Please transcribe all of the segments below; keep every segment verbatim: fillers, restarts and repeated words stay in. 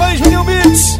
aí, Juninho Mix.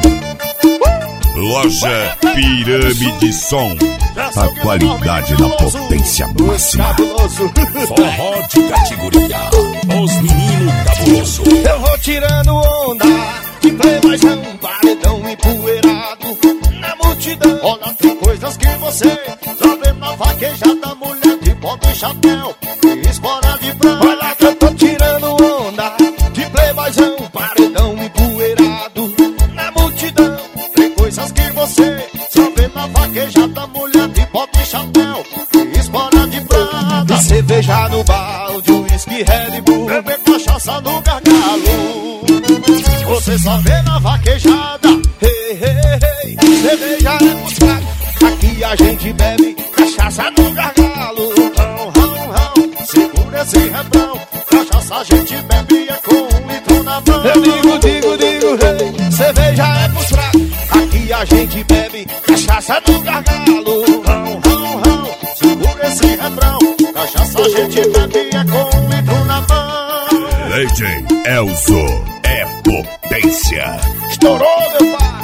Loja Pirâmide Som. A qualidade na potência máxima. Forró de categoria. Os meninos cabuloso. Eu vou tirando onda de playboyzão, paredão empoeirado na multidão. Olha, tem coisas que você só vê na vaquejada. Mulher de bota e chapéu e espora de prata. Olha que eu tô tirando onda de playboyzão, paredão empoeirado na multidão. Tem coisas que você só vê na vaquejada. Mulher de bota e chapéu e espora de prata. E cerveja no balde, uísque, Red Bull, beber cachaça no gargalo. Você só vê na vaquejada. Hey, hey, hey. Cerveja é buscado. Aqui a gente bebe cachaça no gargalo. Rão, rão, rão. Segura esse refrão. Cachaça a gente bebe é com um litro na mão. Eu digo, digo, digo, hey. Cerveja é pros fracos. Aqui a gente bebe cachaça no gargalo. Rão, rão, rão. Segura esse refrão. Cachaça a gente bebe é com um litro na mão. D J Elzo é potência. Estourou, meu pai.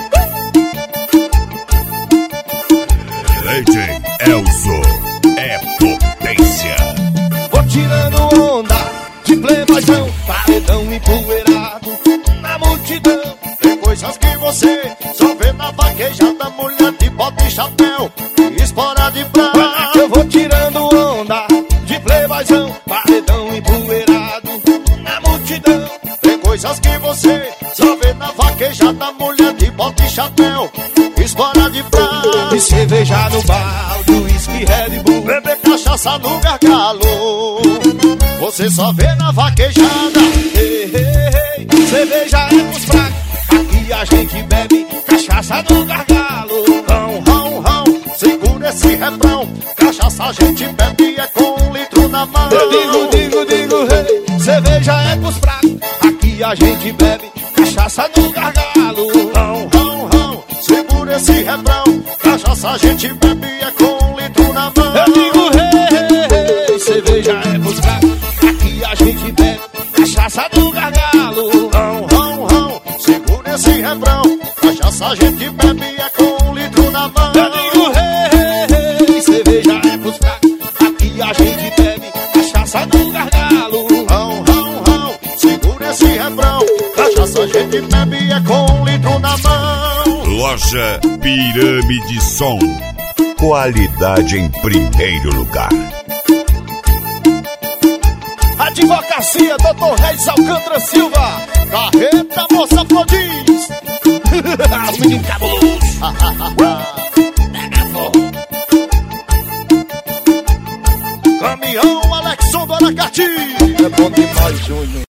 D J Elzo é potência. Vou tirando onda de playboyzão, paredão empoeirado na multidão. Tem coisas que você só vê na vaquejada. Mulher de bota e chapéu e espora de prata. Eu vou tirando onda de playboyzão, paredão empoeirado na multidão. Tem coisas que você só vê na vaquejada. Mulher de bota e chapéu, espora de prata. E cerveja no balde, uísque, Red Bull, beber cachaça no gargalo. Você só vê na vaquejada. Hey, hey, hey. Cerveja é pros fracos. Aqui a gente bebe cachaça no gargalo. Rão, rão, rão. Segura esse refrão. Cachaça a gente bebe é com um litro na mão. Eu digo, digo, digo, hey. Cerveja é pros fracos. Aqui a gente bebe cachaça no gargalo. Rão, rão, rão. Segura esse refrão. Cachaça a gente bebe é com um litro na mão. Eu digo, hey, hey, hey. Cerveja é pros fracos. Aqui a gente bebe cachaça no gargalo. Rão, rão, rão. Segura esse refrão. Cachaça a gente bebe é com um litro na mão. Eu digo, hey, hey, hey. Cerveja é pros fracos. Aqui a gente bebe cachaça no gargalo. Rão, rão, rão. Segura esse refrão. Cachaça a gente bebe é com um litro na mão. Loja Pirâmide Som. Qualidade em primeiro lugar. Advocacia, doutor Reis Alcântara Silva. Carreta, moça Flodiz. Os meninos cabuloso. Pega fogo. Caminhão Alexandre Aracati. É bom demais, Júnior.